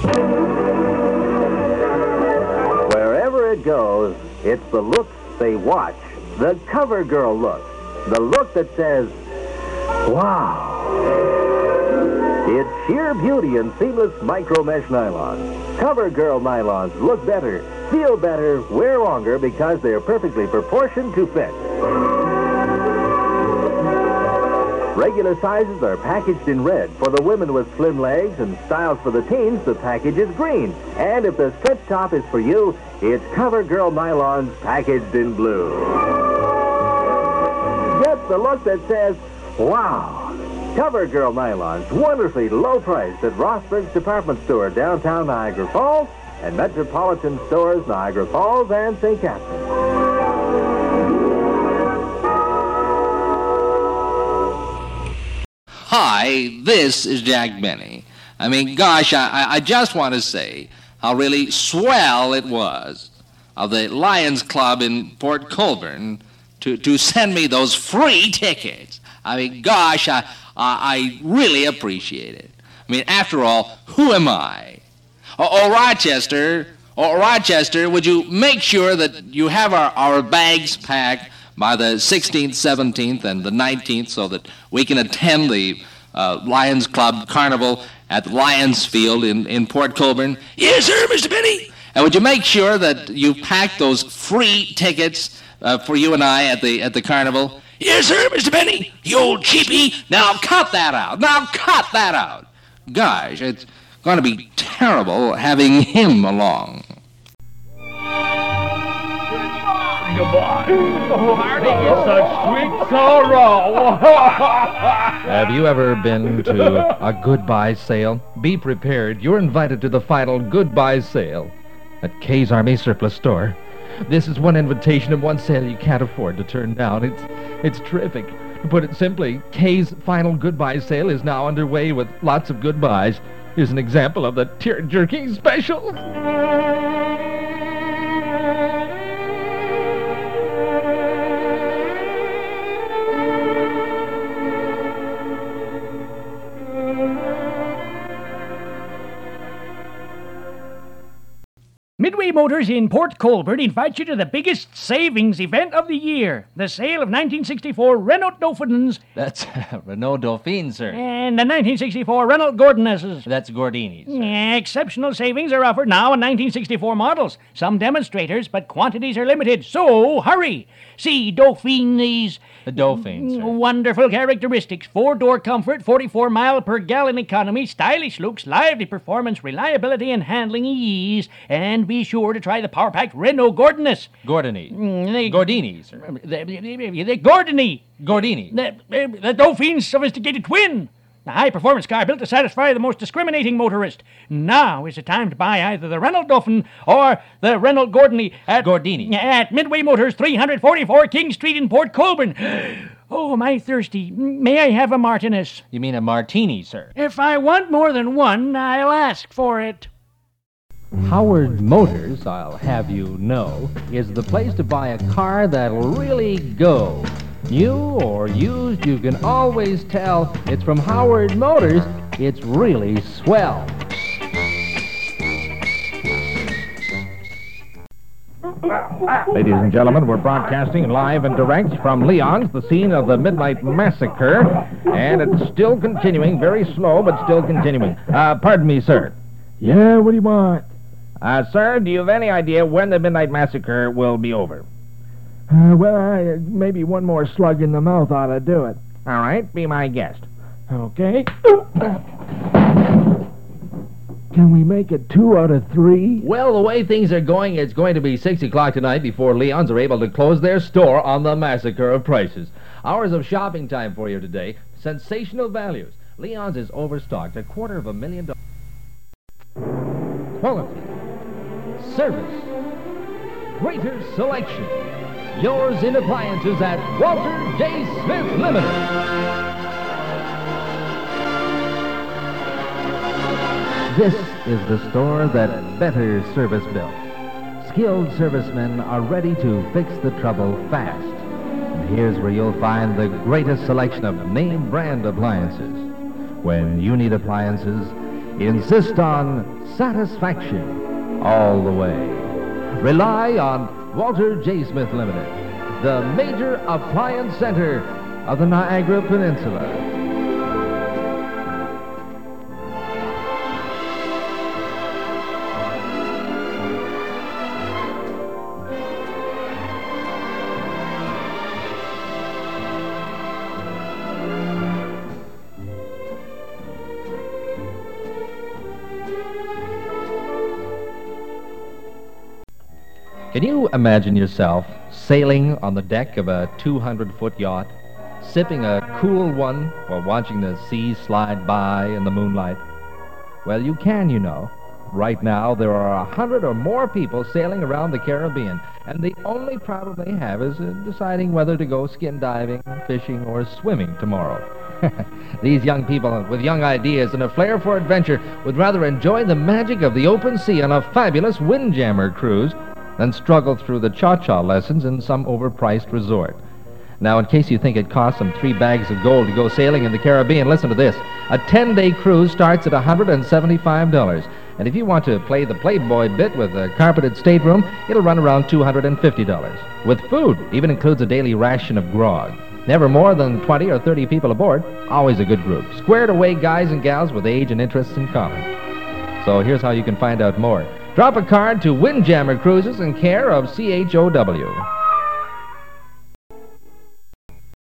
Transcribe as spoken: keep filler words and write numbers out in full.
Wherever it goes, it's the looks they watch. The CoverGirl look. The look that says, wow. It's sheer beauty in seamless micro-mesh nylons. CoverGirl nylons look better, feel better, wear longer because they're perfectly proportioned to fit. Regular sizes are packaged in red for the women with slim legs, and styles for the teens, the package is green. And if the stretch top is for you, it's CoverGirl nylons packaged in blue. Get the look that says, wow. CoverGirl nylons, wonderfully low priced at Rossberg's department store, downtown Niagara Falls, and Metropolitan stores, Niagara Falls and Saint Catharines. Hi, this is Jack Benny. I mean, gosh, I, I just want to say how really swell it was of the Lions Club in Port Colborne to, to send me those free tickets. I mean, gosh, I, I, I really appreciate it. I mean, after all, who am I? Oh, oh, Rochester, oh, Rochester, would you make sure that you have our, our bags packed by the sixteenth, seventeenth, and the nineteenth so that we can attend the uh, Lions Club Carnival at the Lions Field in, in Port Colborne? Yes, sir, Mister Benny. And would you make sure that you pack those free tickets uh, for you and I at the at the carnival? Yes, sir, Mister Benny. You old cheapie. Now cut that out. Now cut that out. Gosh, it's going to be terrible having him along. Goodbye. Oh, Artie is such sweet sorrow. Have you ever been to a goodbye sale? Be prepared. You're invited to the final goodbye sale at Kay's Army Surplus Store. This is one invitation and one sale you can't afford to turn down. It's it's terrific. To put it simply, Kay's final goodbye sale is now underway with lots of goodbyes. Here's an example of the tear-jerking special. Midway Motors in Port Colborne invites you to the biggest savings event of the year, the sale of nineteen sixty-four Renault Dauphins. That's Renault Dauphine, sir. And the nineteen sixty-four Renault Gordonesses. That's Gordini, sir. Yeah, exceptional savings are offered now on nineteen sixty-four models. Some demonstrators, but quantities are limited, so hurry. See Dauphine's The Dauphine, sir. wonderful characteristics: four-door comfort, forty-four mile per gallon economy, stylish looks, lively performance, reliability, and handling ease. And be sure to try the power-packed Renault Gordoness. Gordini. Mm, the- Gordini, sir. The, the, the Gordini. Gordini. The, the Dauphine's sophisticated twin. A high-performance car built to satisfy the most discriminating motorist. Now is the time to buy either the Renault Dauphine or the Renault Gordini at... Gordini. At Midway Motors, three forty-four King Street in Port Colborne. Oh, am I thirsty? May I have a Martinez? You mean a martini, sir? If I want more than one, I'll ask for it. Howard Motors, I'll have you know, is the place to buy a car that'll really go. New or used, you can always tell it's from Howard Motors. It's really swell. Ladies and gentlemen, we're broadcasting live and direct from Leon's, the scene of the Midnight Massacre, and it's still continuing, very slow, but still continuing. Uh, pardon me, sir. Yeah, what do you want? Uh, sir, do you have any idea when the Midnight Massacre will be over? Uh, well, I, maybe one more slug in the mouth ought to do it. All right, be my guest. Okay. Can we make it two out of three? Well, the way things are going, it's going to be six o'clock tonight before Leon's are able to close their store on the Massacre of Prices. Hours of shopping time for you today. Sensational values. Leon's is overstocked, a quarter of a million dollars. Quality. Service. Greater selection. Yours in appliances at Walter J. Smith Limited. This is the store that better service built. Skilled servicemen are ready to fix the trouble fast. And here's where you'll find the greatest selection of name brand appliances. When you need appliances, Insist on satisfaction all the way. Rely on Walter J. Smith Limited, the major appliance center of the Niagara Peninsula. Can you imagine yourself sailing on the deck of a two hundred foot yacht, sipping a cool one while watching the sea slide by in the moonlight? Well, you can, you know. Right now, there are a hundred or more people sailing around the Caribbean, and the only problem they have is uh, deciding whether to go skin diving, fishing, or swimming tomorrow. These young people with young ideas and a flair for adventure would rather enjoy the magic of the open sea on a fabulous windjammer cruise than struggle through the cha-cha lessons in some overpriced resort. Now, in case you think it costs them three bags of gold to go sailing in the Caribbean, listen to this. A ten-day cruise starts at one hundred seventy-five dollars. And if you want to play the Playboy bit with a carpeted stateroom, it'll run around two hundred fifty dollars. With food, even includes a daily ration of grog. Never more than twenty or thirty people aboard, always a good group. Squared away guys and gals with age and interests in common. So here's how you can find out more. Drop a card to Windjammer Cruises in care of C H O W.